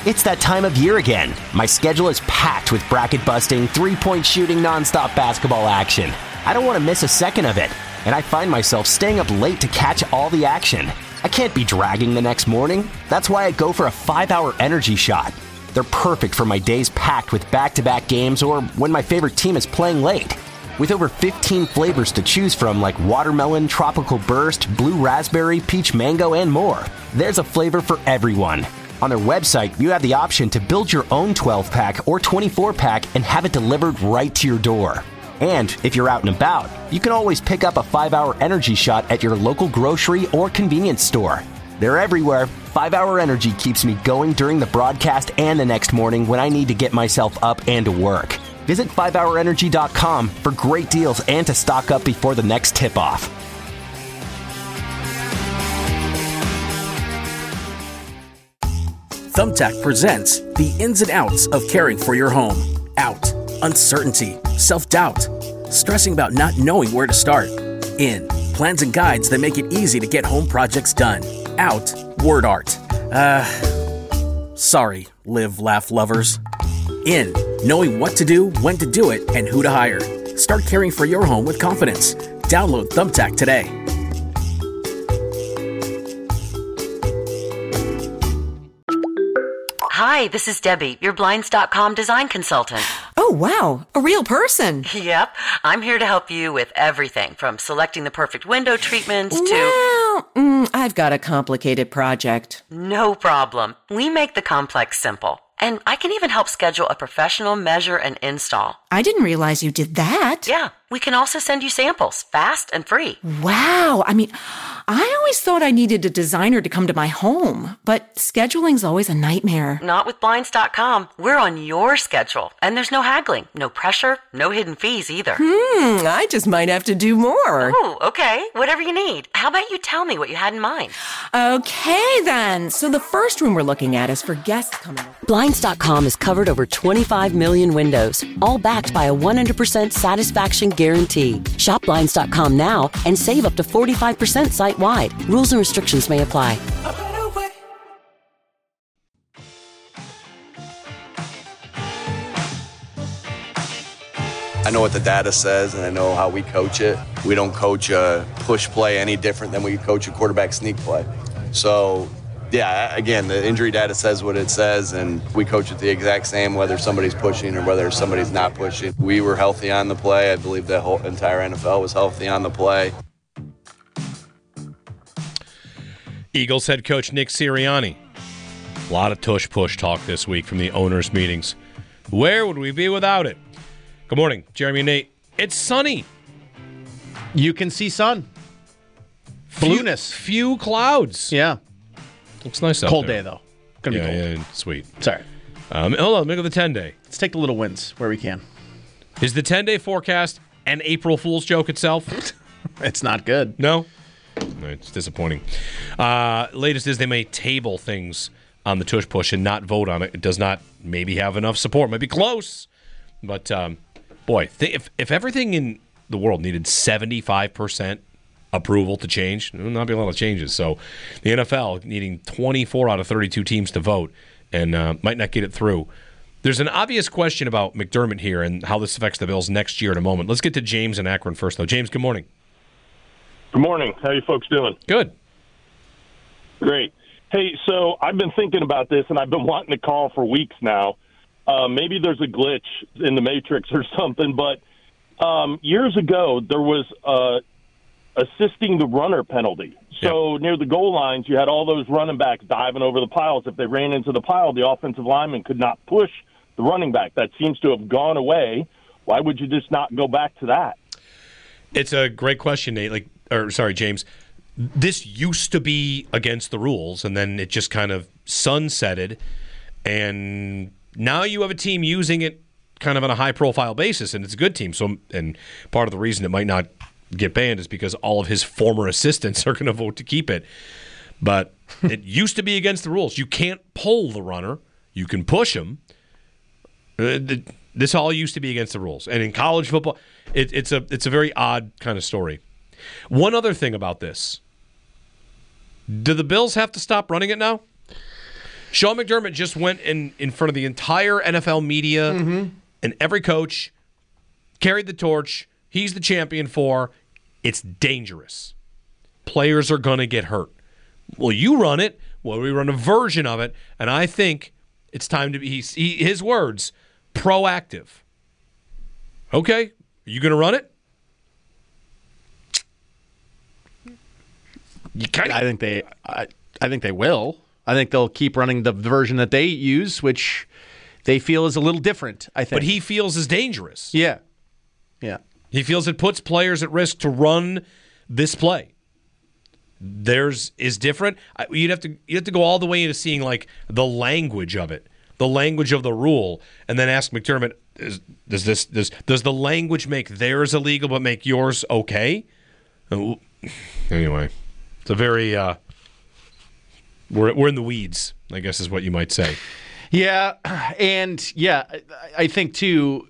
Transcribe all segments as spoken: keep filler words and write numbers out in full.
It's that time of year again. My schedule is packed with bracket-busting, three-point shooting, nonstop basketball action. I don't want to miss a second of it, and I find myself staying up late to catch all the action. I can't be dragging the next morning. That's why I go for a five-hour energy shot. They're perfect for my days packed with back-to-back games or when my favorite team is playing late. With over fifteen flavors to choose from like watermelon, tropical burst, blue raspberry, peach mango, and more, there's a flavor for everyone. On their website, you have the option to build your own twelve-pack or twenty-four pack and have it delivered right to your door. And if you're out and about, you can always pick up a five-hour energy shot at your local grocery or convenience store. They're everywhere. five-hour Energy keeps me going during the broadcast and the next morning when I need to get myself up and to work. Visit five hour energy dot com for great deals and to stock up before the next tip-off. Thumbtack presents the ins and outs of caring for your home. Out, uncertainty, self-doubt, stressing about not knowing where to start. In, plans and guides that make it easy to get home projects done. Out, word art. Uh, sorry, live, laugh lovers. In, knowing what to do, when to do it, and who to hire. Start caring for your home with confidence. Download Thumbtack today. Hi, this is Debbie, your Blinds dot com design consultant. Oh, wow, a real person. Yep, I'm here to help you with everything from selecting the perfect window treatments to... Well, mm, I've got a complicated project. No problem. We make the complex simple. And I can even help schedule a professional measure and install. I didn't realize you did that. Yeah, we can also send you samples, fast and free. Wow, I mean, I always thought I needed a designer to come to my home, but scheduling's always a nightmare. Not with Blinds dot com. We're on your schedule, and there's no haggling, no pressure, no hidden fees either. Hmm, I just might have to do more. Oh, okay, whatever you need. How about you tell me what you had in mind? Okay, then. So the first room we're looking at is for guests coming over. Blinds dot com has covered over twenty-five million windows, all backed by a one hundred percent satisfaction guarantee. Shop Blinds dot com now and save up to forty-five percent site-wide. Rules and restrictions may apply. I know what the data says, and I know how we coach it. We don't coach a push play any different than we coach a quarterback sneak play. So, yeah, again, the injury data says what it says, and we coach it the exact same, whether somebody's pushing or whether somebody's not pushing. We were healthy on the play. I believe the whole entire N F L was healthy on the play. Eagles head coach Nick Sirianni. A lot of tush-push talk this week from the owners' meetings. Where would we be without it? Good morning, Jeremy and Nate. It's sunny. You can see sun. Blueness. Few, few clouds. Yeah. Looks nice out Cold there. day, though. Gonna yeah, be cold. Yeah, sweet. Sorry. Um, hold on, let me go to the ten-day. Let's take the little wins where we can. Is the ten-day forecast an April Fool's joke itself? It's not good. No? It's disappointing. Uh, latest is they may table things on the tush push and not vote on it. It does not maybe have enough support. Might be close. But, um, boy, th- if, if everything in the world needed seventy-five percent approval to change, there would not be a lot of changes. So the N F L needing twenty-four out of thirty-two teams to vote and uh, might not get it through. There's an obvious question about McDermott here and how this affects the Bills next year in a moment. Let's get to James in Akron first, though. James, good morning. Good morning. How you folks doing? Good. Great. Hey, so I've been thinking about this, and I've been wanting to call for weeks now. Uh, maybe there's a glitch in the Matrix or something, but um, years ago there was uh, assisting the runner penalty. So yep. Near the goal lines, you had all those running backs diving over the piles. If they ran into the pile, the offensive lineman could not push the running back. That seems to have gone away. Why would you just not go back to that? It's a great question, Nate. Like, or sorry, James. This used to be against the rules, and then it just kind of sunsetted, and now you have a team using it kind of on a high-profile basis, and it's a good team. So, and part of the reason it might not get banned is because all of his former assistants are going to vote to keep it. But it used to be against the rules. You can't pull the runner. You can push him. Uh, this all used to be against the rules. And in college football, it, it's a it's a very odd kind of story. One other thing about this. Do the Bills have to stop running it now? Sean McDermott just went in, in front of the entire N F L media Mm-hmm. and every coach, carried the torch. He's the champion for. It's dangerous. Players are going to get hurt. Well, you run it. Well, we run a version of it. And I think it's time to be, he, his words, proactive. Okay, are you going to run it? You kinda, I think they. I, I think they will. I think they'll keep running the version that they use, which they feel is a little different. I think, but he feels is dangerous. Yeah, yeah. He feels it puts players at risk to run this play. Theirs is different. I- You'd have to you have to go all the way into seeing like the language of it, the language of the rule, and then ask McDermott: is, Does this does does the language make theirs illegal but make yours okay? Uh, Anyway, it's a very uh, we're we're in the weeds, I guess is what you might say. Yeah, and yeah, I- I think too.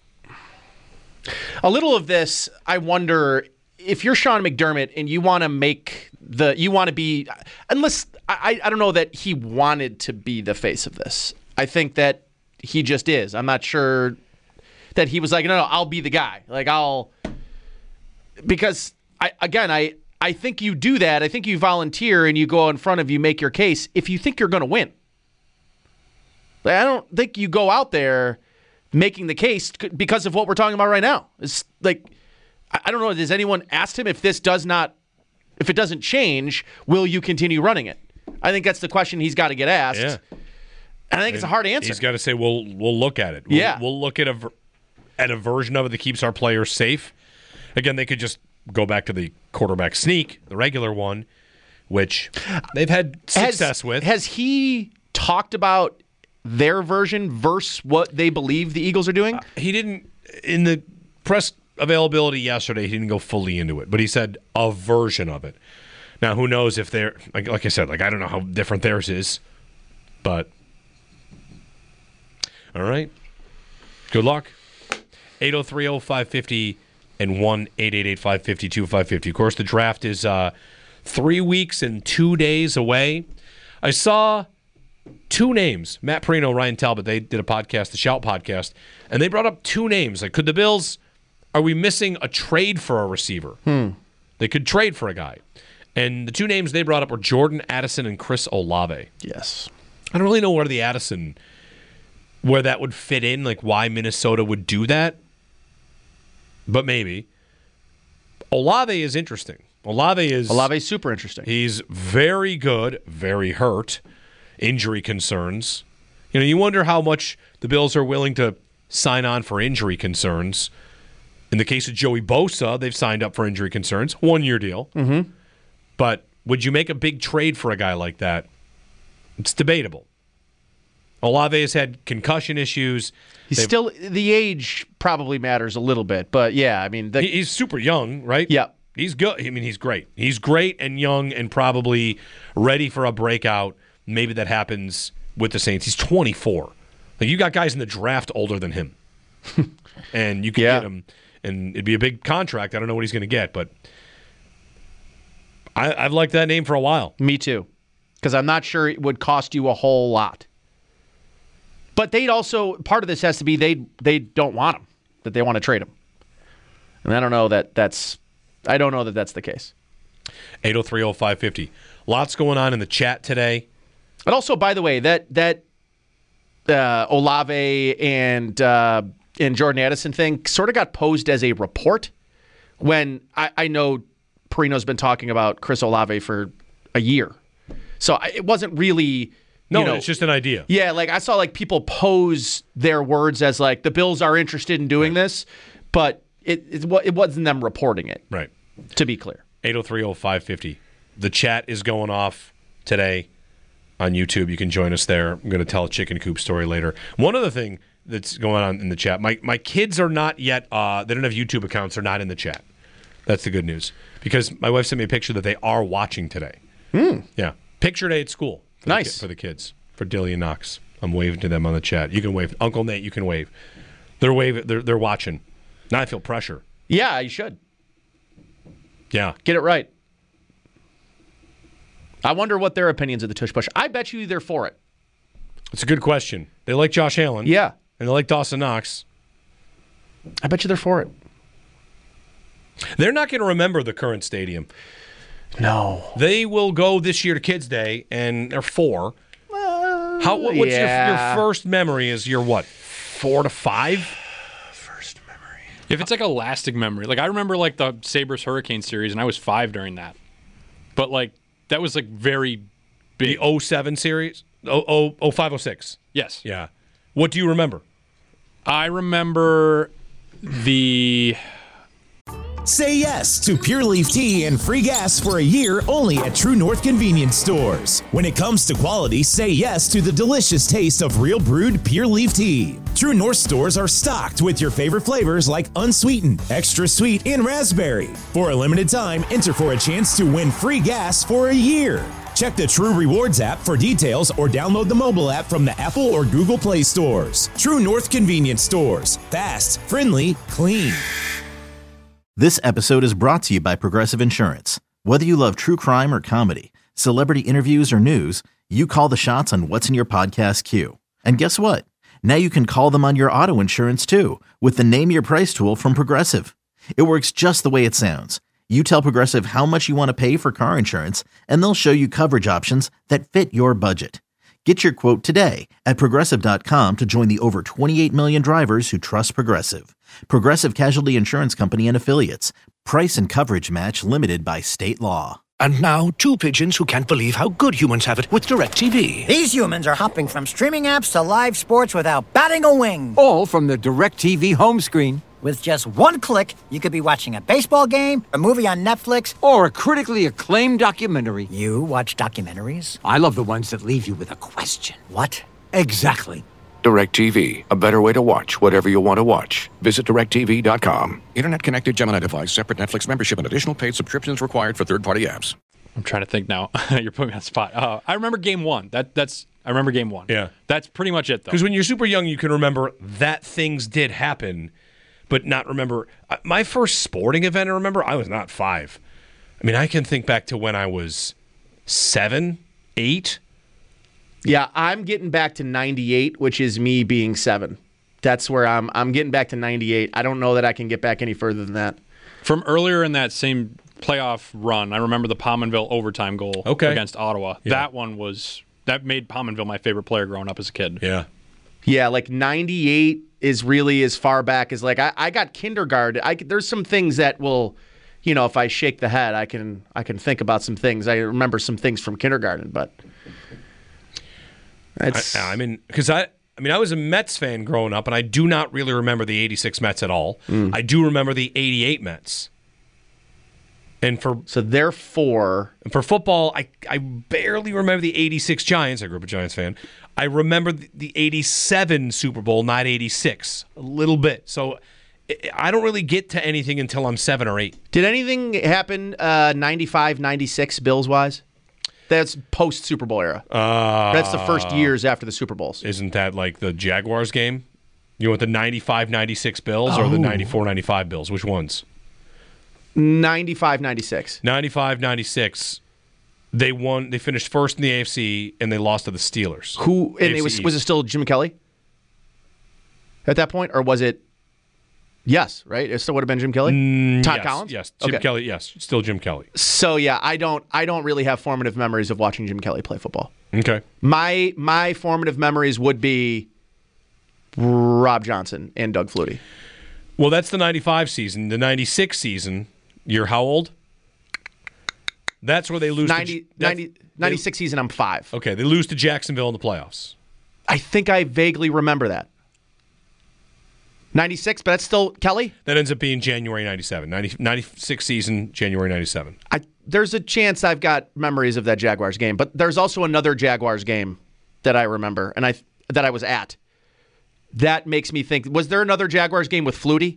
A little of this, I wonder if you're Sean McDermott and you want to make the, you want to be, unless I, I don't know that he wanted to be the face of this. I think that he just is. I'm not sure that he was like, no, no, I'll be the guy. Like I'll, because I again, I I think you do that. I think you volunteer and you go in front of you, make your case if you think you're going to win. Like, I don't think you go out there making the case because of what we're talking about right now. It's like, I don't know, has anyone asked him if this does not, if it doesn't change, will you continue running it? I think that's the question he's got to get asked. Yeah. And I think it's a hard answer. He's got to say, "We'll we'll look at it. We'll, Yeah. we'll look at a ver- at a version of it that keeps our players safe." Again, they could just go back to the quarterback sneak, the regular one, which they've had success has, with. Has he talked about their version versus what they believe the Eagles are doing? Uh, he didn't in the press availability yesterday. He didn't go fully into it, but he said a version of it. Now, who knows if they're like, like I said, like I don't know how different theirs is, but all right. Good luck. eight oh three oh five fifty and one eight eight eight five five two five five zero. Of course, the draft is uh, three weeks and two days away. I saw two names, Matt Perino, Ryan Talbot. They did a podcast, the Shout podcast, and they brought up two names. Like, could the Bills, are we missing a trade for a receiver? Hmm. They could trade for a guy. And the two names they brought up were Jordan Addison and Chris Olave. Yes. I don't really know where the Addison, where that would fit in, like why Minnesota would do that. But maybe. Olave is interesting. Olave is Olave's super interesting. He's very good, very hurt. Injury concerns. You know, you wonder how much the Bills are willing to sign on for injury concerns. In the case of Joey Bosa, they've signed up for injury concerns. One-year deal. Mm-hmm. But would you make a big trade for a guy like that? It's debatable. Olave has had concussion issues. He's They've- still, the age probably matters a little bit, but yeah, I mean, the, He- he's super young, right? Yeah. He's good. I mean, he's great. He's great and young and probably ready for a breakout. Maybe that happens with the Saints. He's twenty-four. Like, you got guys in the draft older than him. And you can Yeah. get him, and it'd be a big contract. I don't know what he's going to get, but I, I've liked that name for a while. Me too. Because I'm not sure it would cost you a whole lot. But they'd also, part of this has to be they they don't want him, that they want to trade him. And I don't know that that's, I don't know that that's the case. eight oh three oh five fifty. Lots going on in the chat today. And also, by the way, that that uh, Olave and uh, and Jordan Addison thing sort of got posed as a report when I, I know Perino's been talking about Chris Olave for a year. So I, it wasn't really... No, you know, it's just an idea. Yeah, like I saw like people pose their words as like the Bills are interested in doing Right. this, but it, it wa- it wasn't them reporting it. Right. To be clear. eight oh three oh five fifty. The chat is going off today on YouTube. You can join us there. I'm going to tell a chicken coop story later. One other thing that's going on in the chat, my my kids are not yet, uh, they don't have YouTube accounts, they're not in the chat. That's the good news. Because my wife sent me a picture that they are watching today. Hmm. Yeah. Picture day at school. For Nice. The, ki- for the kids. For Dilly and Knox. I'm waving to them on the chat. You can wave. Uncle Nate, you can wave. They're waving. They're, they're watching. Now I feel pressure. Yeah, you should. Yeah. Get it right. I wonder what their opinions of the tush push. I bet you they're for it. It's a good question. They like Josh Allen. Yeah. And they like Dawson Knox. I bet you they're for it. They're not going to remember the current stadium. No. They will go this year to Kids Day, and they're four. Uh, How? What, what's yeah. your, your first memory is your what? Four to five? First memory. If it's like a lasting memory. Like I remember like the Sabres Hurricane series, and I was five during that. But like that was like very big. The oh seven series? oh five oh six Yes. Yeah. What do you remember? I remember the... Say yes to Pure Leaf Tea and free gas for a year only at True North Convenience Stores. When it comes to quality, say yes to the delicious taste of real brewed Pure Leaf Tea. True North stores are stocked with your favorite flavors like unsweetened, extra sweet, and raspberry. For a limited time, enter for a chance to win free gas for a year. Check the True Rewards app for details or download the mobile app from the Apple or Google Play stores. True North Convenience Stores. Fast, friendly, clean. This episode is brought to you by Progressive Insurance. Whether you love true crime or comedy, celebrity interviews or news, you call the shots on what's in your podcast queue. And guess what? Now you can call them on your auto insurance too with the Name Your Price tool from Progressive. It works just the way it sounds. You tell Progressive how much you want to pay for car insurance, and they'll show you coverage options that fit your budget. Get your quote today at Progressive dot com to join the over twenty-eight million drivers who trust Progressive. Progressive Casualty Insurance Company and Affiliates. Price and coverage match limited by state law. And now, two pigeons who can't believe how good humans have it with DirecTV. These humans are hopping from streaming apps to live sports without batting a wing. All from the DirecTV home screen. With just one click, you could be watching a baseball game, a movie on Netflix, or a critically acclaimed documentary. You watch documentaries? I love the ones that leave you with a question. What? Exactly. DirecTV, a better way to watch whatever you want to watch. Visit direct T V dot com. Internet connected Gemini device, separate Netflix membership, and additional paid subscriptions required for third-party apps. I'm trying to think now. You're putting me on the spot. Uh, I remember game one. That that's I remember game one. Yeah. That's pretty much it, though. Because when you're super young, you can remember that things did happen, but not remember. My first sporting event I remember, I was not five. I mean, I can think back to when I was seven, eight. Yeah, I'm getting back to ninety-eight, which is me being seven. That's where I'm I'm getting back to ninety-eight. I don't know that I can get back any further than that. From earlier in that same playoff run, I remember the Pominville overtime goal okay. against Ottawa. Yeah. That one was that made Pominville my favorite player growing up as a kid. Yeah. Yeah, like ninety-eight is really as far back as like I, I got kindergarten. I, there's some things that will, you know, if I shake the head, I can I can think about some things. I remember some things from kindergarten, but It's, I, I mean, because I, I mean, I was a Mets fan growing up, and I do not really remember the eighty-six Mets at all. Mm. I do remember the eighty-eight Mets. And for so therefore, and for football, I I barely remember the eighty-six Giants. I grew up a Giants fan. I remember the, the eighty-seven Super Bowl, not eighty-six, a little bit. So I don't really get to anything until I'm seven or eight. Did anything happen uh, ninety-five, ninety-six Bills wise? That's post Super Bowl era. Uh, That's the first years after the Super Bowls. Isn't that like the Jaguars game? You want the ninety-five ninety-six Bills oh. or the ninety-four ninety-five Bills? Which ones? ninety-five ninety-six ninety-five ninety-six They won. They finished first in the A F C, and they lost to the Steelers. Who? And it was was it still Jim Kelly at that point, or was it? Yes, right. It still would have been Jim Kelly. Mm, Todd yes, Collins. Yes, Jim okay. Kelly. Yes, still Jim Kelly. So yeah, I don't. I don't really have formative memories of watching Jim Kelly play football. Okay. My my formative memories would be Rob Johnson and Doug Flutie. Well, that's the ninety-five season. The ninety-six season. You're how old? That's where they lose. ninety, to, ninety, ninety-six season, I'm five. Okay, they lose to Jacksonville in the playoffs. I think I vaguely remember that. ninety-six, but that's still Kelly? That ends up being January ninety-seven. ninety, ninety-six season, January ninety-seven. I, there's a chance I've got memories of that Jaguars game, but there's also another Jaguars game that I remember and I that I was at. That makes me think, was there another Jaguars game with Flutie?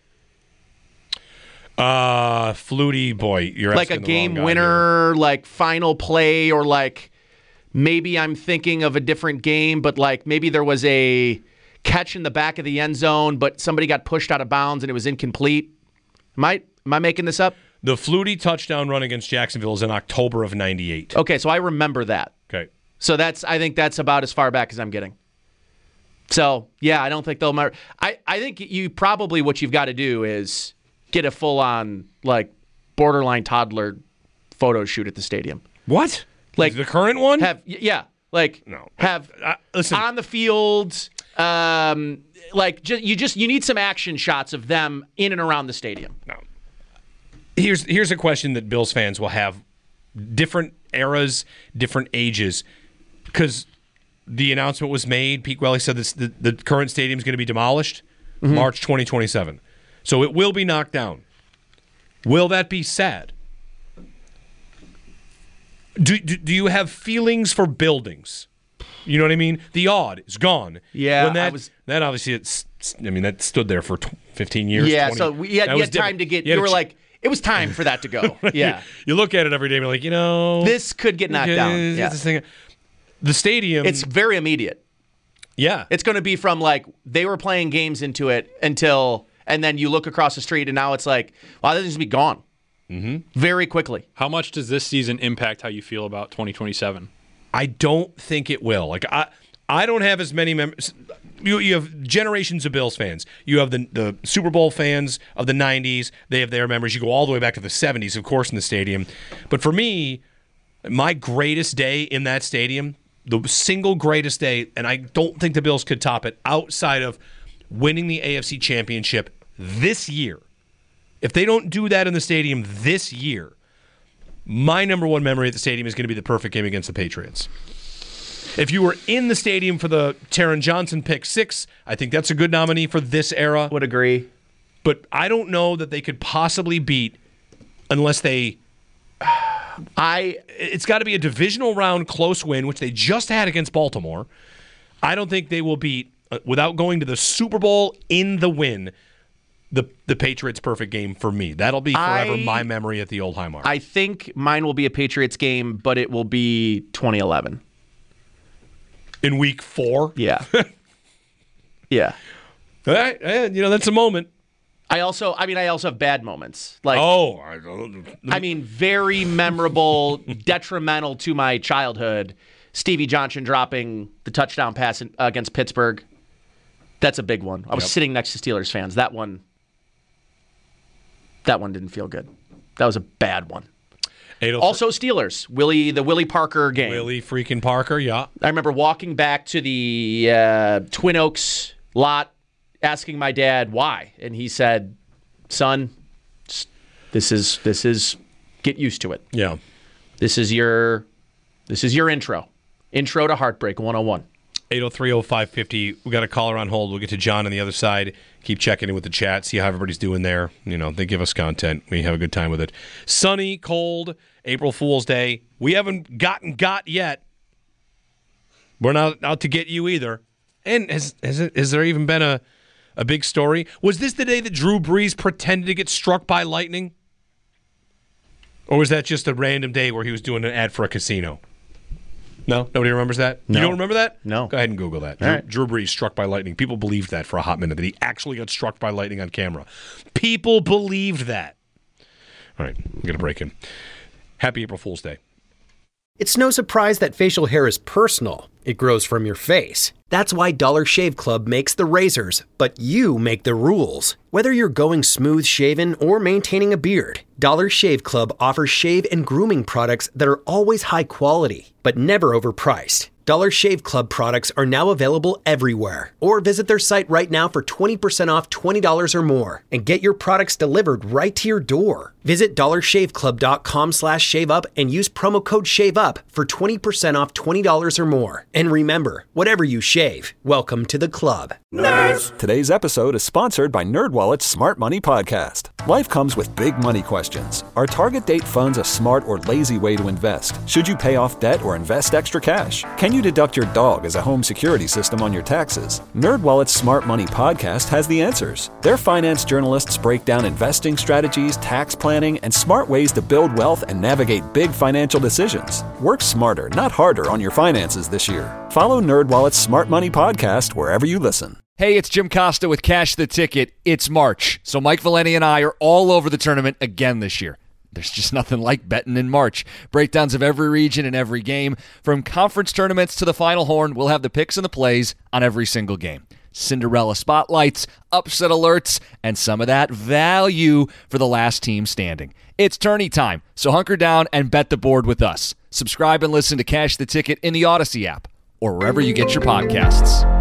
Uh, Flutie, boy, you're like a game winner, like final play, or like maybe I'm thinking of a different game, but like maybe there was a catch in the back of the end zone, but somebody got pushed out of bounds and it was incomplete. Am I, am I making this up? The Flutie touchdown run against Jacksonville is in October of ninety-eight. Okay, so I remember that. Okay. So that's I think that's about as far back as I'm getting. So, yeah, I don't think they'll mar- I, I think you probably what you've got to do is get a full-on, like, borderline toddler photo shoot at the stadium. What? Like the current one? Have Yeah, like, no. have uh, listen. on the field, um, like, ju- you just you need some action shots of them in and around the stadium. No. Here's, here's a question that Bills fans will have. Different eras, different ages, because the announcement was made. Pete Welly said this, the, the current stadium is going to be demolished mm-hmm. March twenty twenty-seven. So it will be knocked down. Will that be sad? Do, do, do you have feelings for buildings? You know what I mean? The odd is gone. Yeah. When that, I was, that obviously, it's, I mean, that stood there for fifteen years. Yeah, twenty, so we had, you had time to get, you, you were ch- like, it was time for that to go. Yeah. you, you look at it every day and you're like, you know. This could get knocked down. Yeah. This thing. The stadium. It's very immediate. Yeah. It's going to be from like, they were playing games into it until, and then you look across the street and now it's like, wow, this is going to be gone. Mm-hmm. Very quickly. How much does this season impact how you feel about twenty twenty-seven? I don't think it will. Like, I I don't have as many members. You, you have generations of Bills fans. You have the the Super Bowl fans of the nineties. They have their memories. You go all the way back to the seventies, of course, in the stadium. But for me, my greatest day in that stadium, the single greatest day, and I don't think the Bills could top it, outside of winning the A F C Championship this year. If they don't do that in the stadium this year, my number one memory at the stadium is going to be the perfect game against the Patriots. If you were in the stadium for the Taron Johnson pick six, I think that's a good nominee for this era. Would agree. But I don't know that they could possibly beat unless they... I. It's got to be a divisional round close win, which they just had against Baltimore. I don't think they will beat, uh, without going to the Super Bowl in the win, the the Patriots' perfect game for me. That'll be forever I, my memory at the old Highmark. I think mine will be a Patriots game, but it will be twenty eleven. In week four? Yeah. yeah. All right. You know, that's a moment. I also, I mean, I also have bad moments. Like, oh. I mean, very memorable, detrimental to my childhood. Stevie Johnson dropping the touchdown pass in, uh, against Pittsburgh. That's a big one. I was yep. sitting next to Steelers fans. That one, that one didn't feel good. That was a bad one. Also Steelers, Willie, the Willie Parker game. Willie freaking Parker, yeah. I remember walking back to the uh, Twin Oaks lot, asking my dad why, and he said, "Son, this is this is get used to it. Yeah, this is your this is your intro, intro to Heartbreak one oh one." eight oh three oh five fifty. We got a caller on hold. We'll get to John on the other side. Keep checking in with the chat, see how everybody's doing there. You know, they give us content. We have a good time with it. Sunny, cold, April Fool's Day. We haven't gotten got yet. We're not out to get you either. And has has, it, has there even been a, a big story? Was this the day that Drew Brees pretended to get struck by lightning? Or was that just a random day where he was doing an ad for a casino? No? Nobody remembers that? No. You don't remember that? No. Go ahead and Google that. Drew, right. Drew Brees struck by lightning. People believed that for a hot minute, that he actually got struck by lightning on camera. People believed that. All right, I'm going to break in. Happy April Fool's Day. It's no surprise that facial hair is personal. It grows from your face. That's why Dollar Shave Club makes the razors, but you make the rules. Whether you're going smooth shaven or maintaining a beard, Dollar Shave Club offers shave and grooming products that are always high quality, but never overpriced. Dollar Shave Club products are now available everywhere. Or visit their site right now for twenty percent off twenty dollars or more and get your products delivered right to your door. Visit dollarshaveclub.com slash shave up and use promo code SHAVEUP for twenty percent off twenty dollars or more. And remember, whatever you shave, welcome to the club. Nerds! Today's episode is sponsored by NerdWallet's Smart Money Podcast. Life comes with big money questions. Are target date funds a smart or lazy way to invest? Should you pay off debt or invest extra cash? Can you deduct your dog as a home security system on your taxes? NerdWallet's Smart Money Podcast has the answers. Their finance journalists break down investing strategies, tax planning, and smart ways to build wealth and navigate big financial decisions. Work smarter, not harder on your finances this year. Follow NerdWallet's Smart Money Podcast wherever you listen. Hey, it's Jim Costa with Cash the Ticket. It's March, so Mike Valeni and I are all over the tournament again this year. There's just nothing like betting in March. Breakdowns of every region and every game. From conference tournaments to the Final Horn, we'll have the picks and the plays on every single game. Cinderella spotlights, upset alerts, and some of that value for the last team standing. It's tourney time, so hunker down and bet the board with us. Subscribe and listen to Cash the Ticket in the Odyssey app or wherever you get your podcasts.